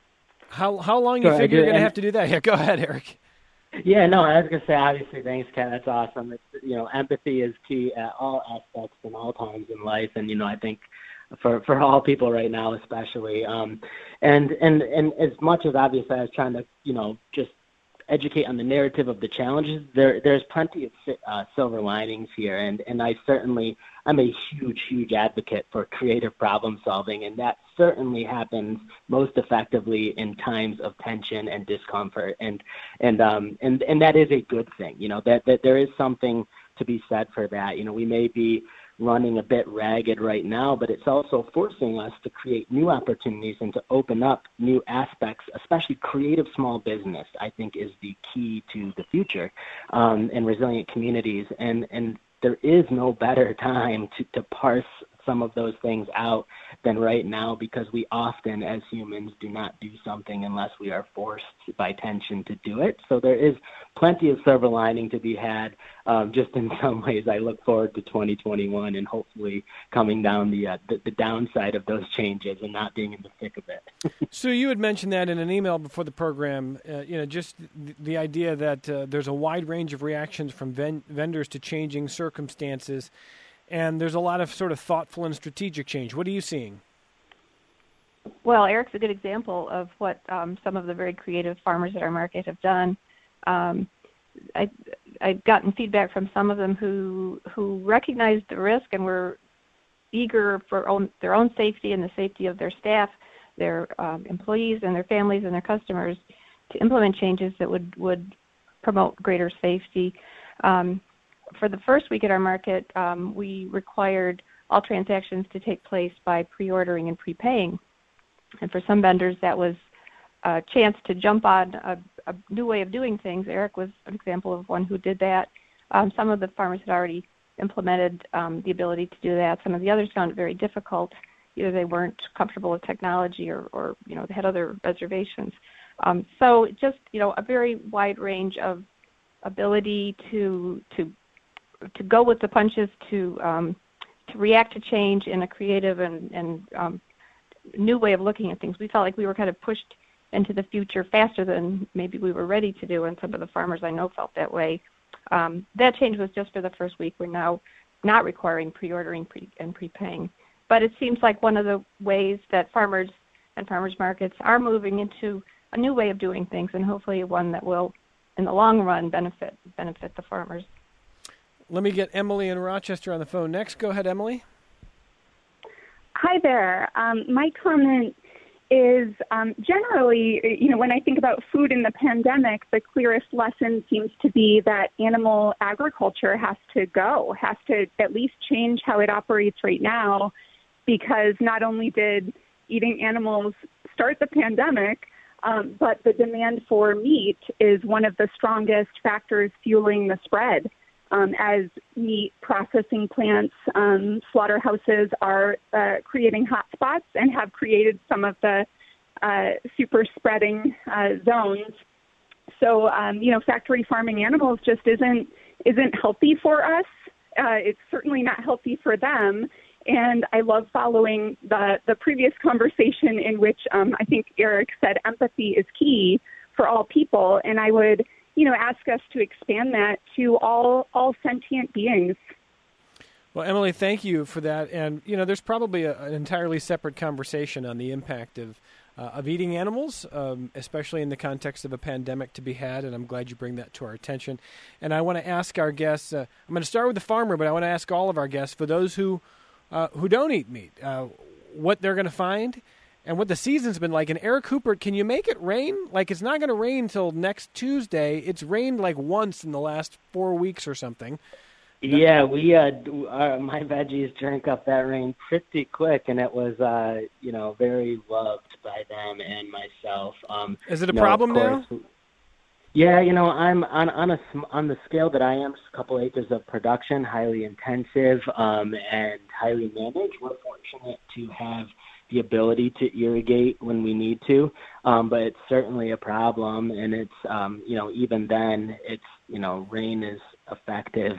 [SPEAKER 1] How how long do you figure you're going to have to do that? Yeah, go ahead, Eric.
[SPEAKER 3] Yeah, no, I was going to say, obviously, thanks, Kat. That's awesome. It's, you know, empathy is key at all aspects and all times in life. And, you know, I think for for all people right now, especially. Um, and, and, and as much as obviously I was trying to, you know, just educate on the narrative of the challenges, there there's plenty of uh, silver linings here. And, and I certainly, I'm a huge, huge advocate for creative problem solving. And that certainly happens most effectively in times of tension and discomfort. And, and, um, and, and that is a good thing, you know, that, that there is something to be said for that. You know, we may be running a bit ragged right now, but it's also forcing us to create new opportunities and to open up new aspects, especially creative small business, I think is the key to the future, um, and resilient communities. And, and there is no better time to, to parse some of those things out than right now, because we often as humans do not do something unless we are forced by tension to do it. So there is plenty of silver lining to be had. Um, just in some ways, I look forward to twenty twenty-one and hopefully coming down the, uh, the the downside of those changes and not being in the thick of it.
[SPEAKER 1] So you had mentioned that in an email before the program, uh, you know, just the, the idea that uh, there's a wide range of reactions from ven- vendors to changing circumstances. And there's a lot of sort of thoughtful and strategic change. What are you seeing?
[SPEAKER 4] Well, Eric's a good example of what um, some of the very creative farmers at our market have done. Um, I, I've gotten feedback from some of them who who recognized the risk and were eager for own, their own safety and the safety of their staff, their um, employees and their families and their customers to implement changes that would, would promote greater safety. Um, For the first week at our market, um, we required all transactions to take place by pre-ordering and prepaying. And for some vendors, that was a chance to jump on a, a new way of doing things. Eric was an example of one who did that. Um, some of the farmers had already implemented um, the ability to do that. Some of the others found it very difficult. Either they weren't comfortable with technology or, or you know, they had other reservations. Um, so just, you know, a very wide range of ability to to to go with the punches, to um, to react to change in a creative and, and um, new way of looking at things. We felt like we were kind of pushed into the future faster than maybe we were ready to do, and some of the farmers I know felt that way. Um, that change was just for the first week. We're now not requiring pre-ordering pre- and prepaying. But it seems like one of the ways that farmers and farmers markets are moving into a new way of doing things, and hopefully one that will, in the long run, benefit benefit the farmers.
[SPEAKER 1] Let me get Emily in Rochester on the phone next. Go ahead, Emily.
[SPEAKER 7] Hi there. Um, my comment is um, generally, you know, when I think about food in the pandemic, the clearest lesson seems to be that animal agriculture has to go, has to at least change how it operates right now, because not only did eating animals start the pandemic, um, but the demand for meat is one of the strongest factors fueling the spread. Um, as meat processing plants, um, slaughterhouses are uh, creating hotspots and have created some of the uh, super spreading uh, zones. So, um, you know, factory farming animals just isn't isn't healthy for us. Uh, it's certainly not healthy for them. And I love following the, the previous conversation in which um, I think Eric said empathy is key for all people. And I would, you know, ask us to expand that to all all sentient beings.
[SPEAKER 1] Well, Emily, thank you for that. And, you know, there's probably a, an entirely separate conversation on the impact of uh, of eating animals, um, especially in the context of a pandemic, to be had, and I'm glad you bring that to our attention. And I want to ask our guests, uh, I'm going to start with the farmer, but I want to ask all of our guests, for those who uh, who don't eat meat, uh, what they're going to find and what the season's been like. And Eric Hooper, can you make it rain? Like, it's not going to rain until next Tuesday. It's rained like once in the last four weeks or something.
[SPEAKER 3] Yeah, we uh, our, my veggies drank up that rain pretty quick, and it was uh, you know very loved by them and myself. Um,
[SPEAKER 1] Is it a
[SPEAKER 3] you know,
[SPEAKER 1] problem
[SPEAKER 3] course,
[SPEAKER 1] now?
[SPEAKER 3] Yeah, you know, I'm on on a on the scale that I am, just a couple acres of production, highly intensive um, and highly managed. We're fortunate to have the ability to irrigate when we need to, um, but it's certainly a problem. And it's um, you know even then, it's you know rain is effective,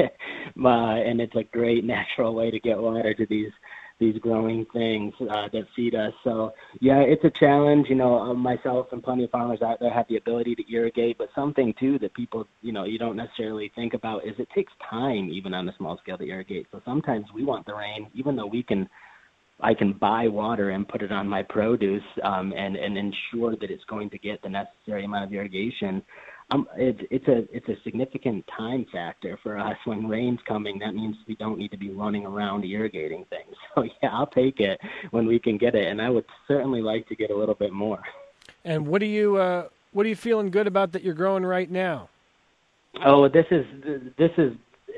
[SPEAKER 3] uh, and it's a great natural way to get water to these these growing things uh, that feed us. So yeah, it's a challenge. You know, uh, myself and plenty of farmers out there have the ability to irrigate, but something too that people, you know, you don't necessarily think about is it takes time, even on a small scale, to irrigate. So sometimes we want the rain, even though we can, I can buy water and put it on my produce um, and and ensure that it's going to get the necessary amount of irrigation. Um, it, it's a it's a significant time factor for us when rain's coming. That means we don't need to be running around irrigating things. So yeah, I'll take it when we can get it, and I would certainly like to get a little bit more.
[SPEAKER 1] And what are you uh, what are you feeling good about that you're growing right now?
[SPEAKER 3] Oh, this is this is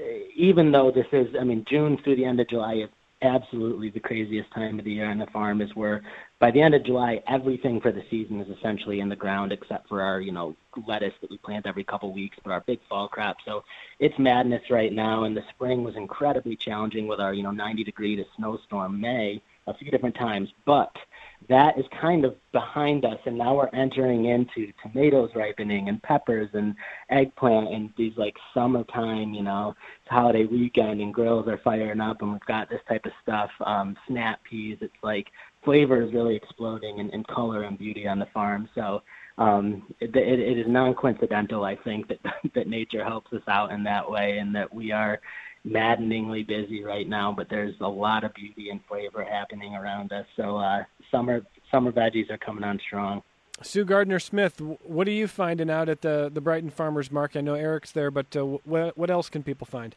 [SPEAKER 3] even though this is I mean June through the end of July is absolutely the craziest time of the year on the farm. Is where by the end of July, everything for the season is essentially in the ground except for our, you know, lettuce that we plant every couple weeks, but our big fall crop. So it's madness right now, and the spring was incredibly challenging with our, you know, ninety degree to snowstorm May a few different times. But that is kind of behind us, and now we're entering into tomatoes ripening and peppers and eggplant and these like summertime, you know, it's holiday weekend and grills are firing up, and we've got this type of stuff, um, snap peas. It's like flavor is really exploding in, in color and beauty on the farm. So um, it, it, it is non-coincidental, I think, that that nature helps us out in that way, and that we are maddeningly busy right now, but there's a lot of beauty and flavor happening around us. So uh, summer summer veggies are coming on strong.
[SPEAKER 1] Sue Gardner-Smith, what are you finding out at the, the Brighton Farmers Market? I know Eric's there, but uh, what, what else can people find?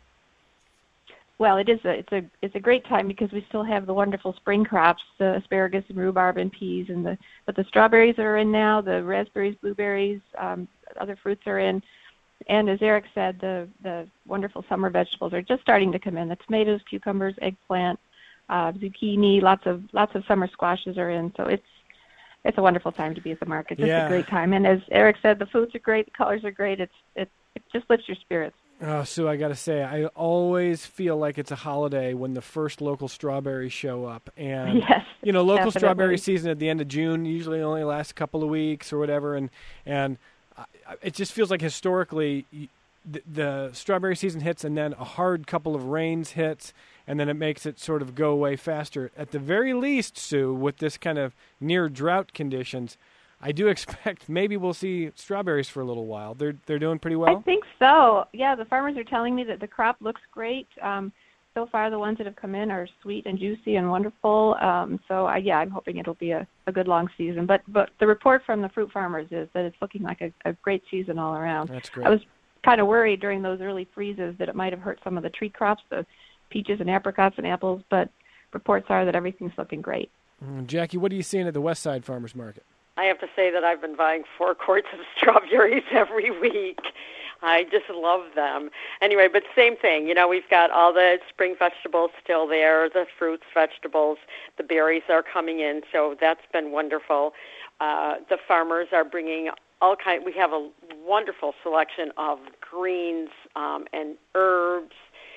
[SPEAKER 4] Well, it is a it's a it's a great time because we still have the wonderful spring crops, the asparagus and rhubarb and peas, and the but the strawberries are in now, the raspberries, blueberries, um, other fruits are in. And as Eric said, the, the wonderful summer vegetables are just starting to come in. The tomatoes, cucumbers, eggplant, uh, zucchini, lots of lots of summer squashes are in. So it's it's a wonderful time to be at the market. Just
[SPEAKER 1] yeah.
[SPEAKER 4] a great time. And as Eric said, the foods are great, the colors are great. It's it, it just lifts your spirits.
[SPEAKER 1] Oh, Sue, I got to say, I always feel like it's a holiday when the first local strawberries show up. And,
[SPEAKER 4] yes,
[SPEAKER 1] you know, local
[SPEAKER 4] definitely.
[SPEAKER 1] strawberry season at the end of June usually only lasts a couple of weeks or whatever. And, and it just feels like historically the, the strawberry season hits and then a hard couple of rains hits, and then it makes it sort of go away faster. At the very least, Sue, with this kind of near drought conditions, I do expect maybe we'll see strawberries for a little while. They're they're doing pretty well?
[SPEAKER 4] I think so. Yeah, the farmers are telling me that the crop looks great. Um, so far, the ones that have come in are sweet and juicy and wonderful. Um, so, I, yeah, I'm hoping it'll be a, a good long season. But but the report from the fruit farmers is that it's looking like a, a great season all around.
[SPEAKER 1] That's great.
[SPEAKER 4] I was kind of worried during those early freezes that it might have hurt some of the tree crops, the peaches and apricots and apples, but reports are that everything's looking great.
[SPEAKER 1] Mm, Jackie, what are you seeing at the West Side Farmers Market?
[SPEAKER 5] I have to say that I've been buying four quarts of strawberries every week. I just love them. Anyway, but same thing. You know, we've got all the spring vegetables still there, the fruits, vegetables, the berries are coming in, so that's been wonderful. Uh, the farmers are bringing all kind. We have a wonderful selection of greens um, and herbs.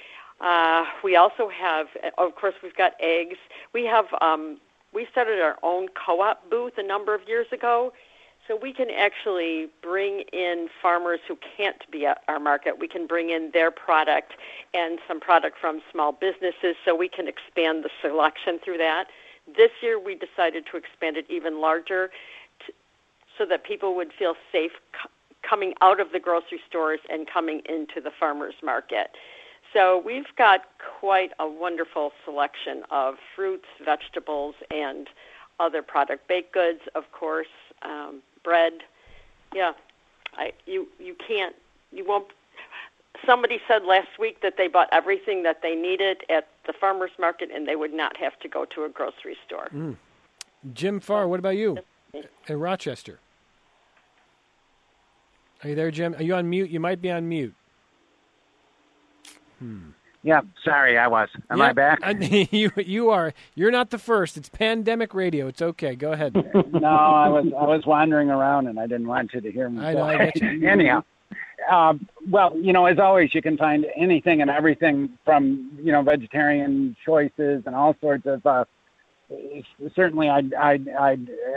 [SPEAKER 5] Uh, we also have, of course, we've got eggs. We have... Um, We started our own co-op booth a number of years ago, So we can actually bring in farmers who can't be at our market. We can bring in their product and some product from small businesses so we can expand the selection through that. This year we decided to expand it even larger to, so that people would feel safe c- coming out of the grocery stores and coming into the farmers market. So we've got quite a wonderful selection of fruits, vegetables, and other product, baked goods, of course, um, bread. Yeah, I, you you can't, you won't. Somebody said last week that they bought everything that they needed at the farmers market and they would not have to go to a grocery store.
[SPEAKER 1] Mm. Jim Farr, what about you in Rochester? Are you there, Jim? Are you on mute? You might be on mute. Hmm.
[SPEAKER 2] Yeah, sorry, I was. Am
[SPEAKER 1] yeah,
[SPEAKER 2] I back?
[SPEAKER 1] I, you you are. You're not the first. It's pandemic radio. It's okay. Go ahead.
[SPEAKER 2] No, I was I was wandering around and I didn't want you to hear me.
[SPEAKER 1] I know. I get you.
[SPEAKER 2] Anyhow, uh, well, you know, as always, you can find anything and everything from you know vegetarian choices and all sorts of. Uh, certainly, I I I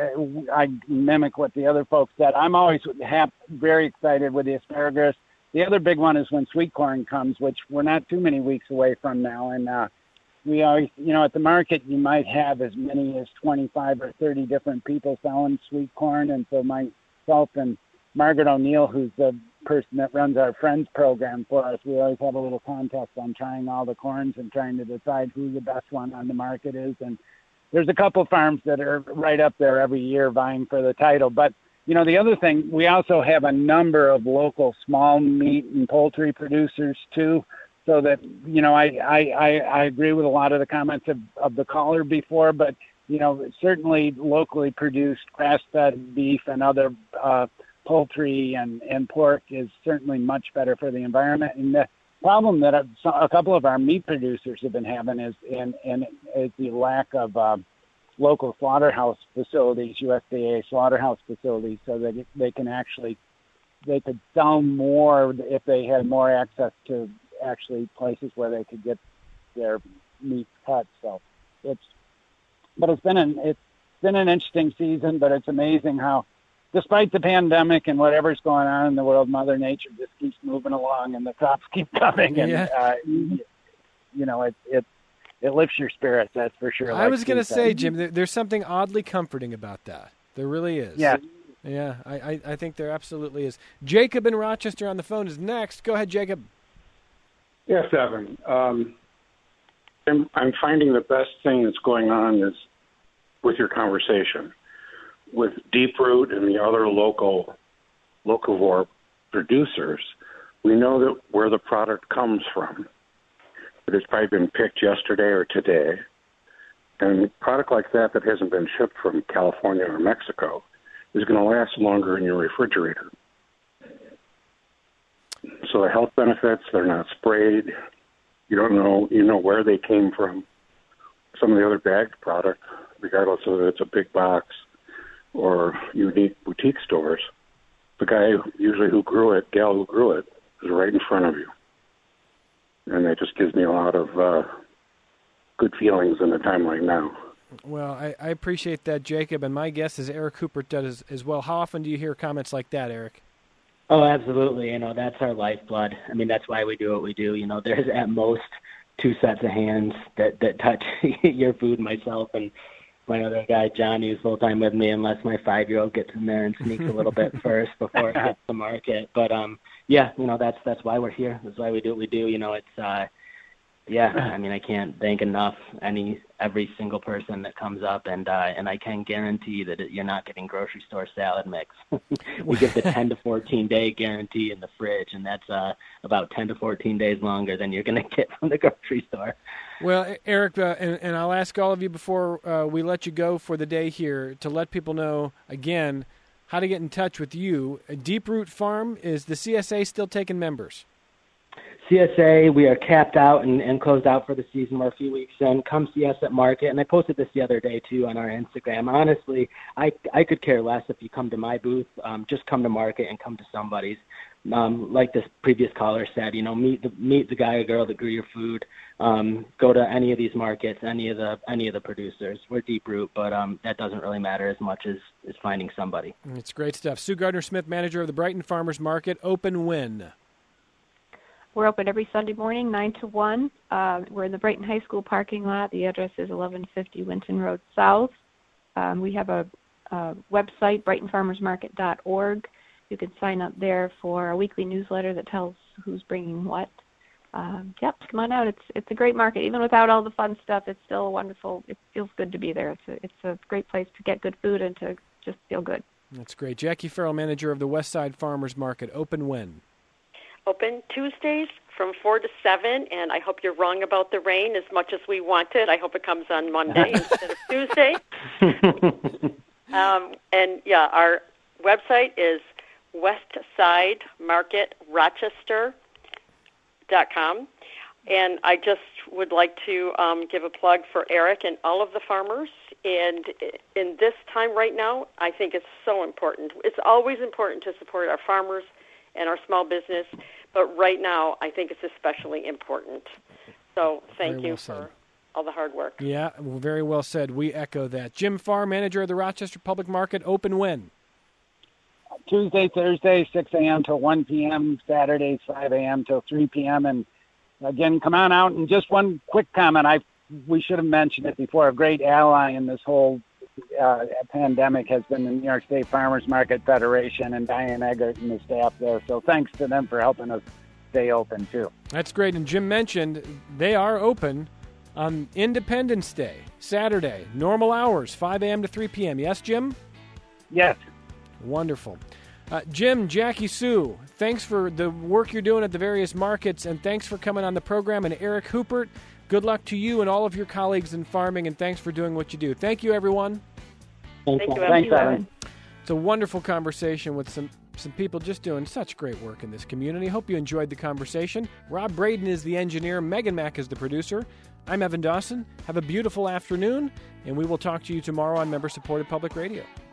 [SPEAKER 2] I mimic what the other folks said. I'm always hap- very excited with the asparagus. The other big one is when sweet corn comes, which we're not too many weeks away from now. And uh, we always, you know, at the market, you might have as many as twenty-five or thirty different people selling sweet corn. And so myself and Margaret O'Neill, who's the person that runs our Friends program for us, we always have a little contest on trying all the corns and trying to decide who the best one on the market is. And there's a couple farms that are right up there every year vying for the title. But you know, the other thing, we also have a number of local small meat and poultry producers, too, so that, you know, I, I, I, I agree with a lot of the comments of, of the caller before, but, you know, certainly locally produced grass-fed beef and other uh, poultry and, and pork is certainly much better for the environment. And the problem that a, a couple of our meat producers have been having is, and, and is the lack of uh, local slaughterhouse facilities, U S D A slaughterhouse facilities, so that they can actually, they could sell more if they had more access to actually places where they could get their meat cut. So it's, but it's been an, it's been an interesting season, but it's amazing how, despite the pandemic and whatever's going on in the world, Mother Nature just keeps moving along and the crops keep coming. And,
[SPEAKER 1] yeah.
[SPEAKER 2] uh, you, you know, it, it, It lifts your spirits, that's for sure.
[SPEAKER 1] I
[SPEAKER 2] like
[SPEAKER 1] was going to
[SPEAKER 2] said.
[SPEAKER 1] say, Jim, there, there's something oddly comforting about that. There really is.
[SPEAKER 2] Yeah.
[SPEAKER 1] Yeah, I, I, I think there absolutely is. Jacob in Rochester on the phone is next. Go ahead, Jacob.
[SPEAKER 8] Yes, Evan. Um, I'm, I'm finding the best thing that's going on is with your conversation. With Deep Root and the other local locavore producers, we know that where the product comes from. It's probably been picked yesterday or today. And a product like that that hasn't been shipped from California or Mexico is going to last longer in your refrigerator. So the health benefits, they're not sprayed. You don't know, you know where they came from. Some of the other bagged product, regardless of if it's a big box or unique boutique stores, the guy usually who grew it, gal who grew it, is right in front of you. And that just gives me a lot of uh, good feelings in a time like now.
[SPEAKER 1] Well, I, I appreciate that, Jacob, and my guess is Eric Cooper does as well. How often do you hear comments like that, Eric?
[SPEAKER 3] Oh, absolutely. You know, that's our lifeblood. I mean, that's why we do what we do. You know, there's at most two sets of hands that, that touch your food, myself and my other guy, John, who's full-time with me, unless my five-year-old gets in there and sneaks a little bit first before it hits the market. But, um, yeah, you know, that's that's why we're here. That's why we do what we do. You know, it's, uh, yeah, I mean, I can't thank enough any every single person that comes up, and uh, and I can guarantee that it, you're not getting grocery store salad mix. We give the ten to fourteen day guarantee in the fridge, and that's uh, about ten to fourteen days longer than you're going to get from the grocery store.
[SPEAKER 1] Well, Eric, uh, and, and I'll ask all of you before uh, we let you go for the day here to let people know, again, how to get in touch with you. Deep Root Farm, is the C S A still taking members?
[SPEAKER 3] C S A, we are capped out and, and closed out for the season. We're a few weeks in. Come see us at market. And I posted this the other day, too, on our Instagram. Honestly, I I could care less if you come to my booth. Um, just come to market and come to somebody's. um, like this previous caller said, you know, meet the meet the guy or girl that grew your food. Um, go to any of these markets, any of the any of the producers. We're Deep Root, but um, that doesn't really matter as much as, as finding somebody.
[SPEAKER 1] It's great stuff. Sue Gardner-Smith, manager of the Brighton Farmers Market. Open when?
[SPEAKER 4] We're open every Sunday morning, nine to one. Uh, we're in the Brighton High School parking lot. The address is eleven fifty Winton Road South. Um, we have a, a website, brighton farmers market dot org. You can sign up there for a weekly newsletter that tells who's bringing what. Um, yep, come on out. It's it's a great market. Even without all the fun stuff, it's still wonderful. It feels good to be there. It's a, it's a great place to get good food and to just feel good.
[SPEAKER 1] That's great. Jackie Farrell, manager of the Westside Farmers Market. Open when?
[SPEAKER 5] Open Tuesdays from four to seven, and I hope you're wrong about the rain as much as we want it. I hope it comes on Monday instead of Tuesday. um, and, yeah, our website is westside market rochester dot com. And I just would like to um, give a plug for Eric and all of the farmers. And in this time right now, I think it's so important. It's always important to support our farmers and our small business, but right now I think it's especially important. So thank
[SPEAKER 1] Very
[SPEAKER 5] you
[SPEAKER 1] well
[SPEAKER 5] for
[SPEAKER 1] said.
[SPEAKER 5] all the hard work.
[SPEAKER 1] Yeah, very well said. We echo that. Jim Farr, manager of the Rochester Public Market. Open when?
[SPEAKER 2] Tuesday, Thursday, six a.m. till one p.m., Saturdays, five a.m. till three p.m. And again, come on out. And just one quick comment. I we should have mentioned it before. A great ally in this whole uh, pandemic has been the New York State Farmers Market Federation and Diane Eggert and the staff there. So thanks to them for helping us stay open, too.
[SPEAKER 1] That's great. And Jim mentioned they are open on Independence Day, Saturday, normal hours, five a.m. to three p.m. Yes, Jim?
[SPEAKER 2] Yes.
[SPEAKER 1] Wonderful. Uh, Jim, Jackie, Sue, thanks for the work you're doing at the various markets, and thanks for coming on the program. And Eric Hoopert, good luck to you and all of your colleagues in farming, and thanks for doing what you do. Thank you, everyone.
[SPEAKER 3] Thank,
[SPEAKER 5] Thank you,
[SPEAKER 3] you.
[SPEAKER 2] Thanks,
[SPEAKER 5] Evan.
[SPEAKER 2] Evan.
[SPEAKER 1] It's a wonderful conversation with some, some people just doing such great work in this community. Hope you enjoyed the conversation. Rob Braden is the engineer. Megan Mack is the producer. I'm Evan Dawson. Have a beautiful afternoon, and we will talk to you tomorrow on member-supported public radio.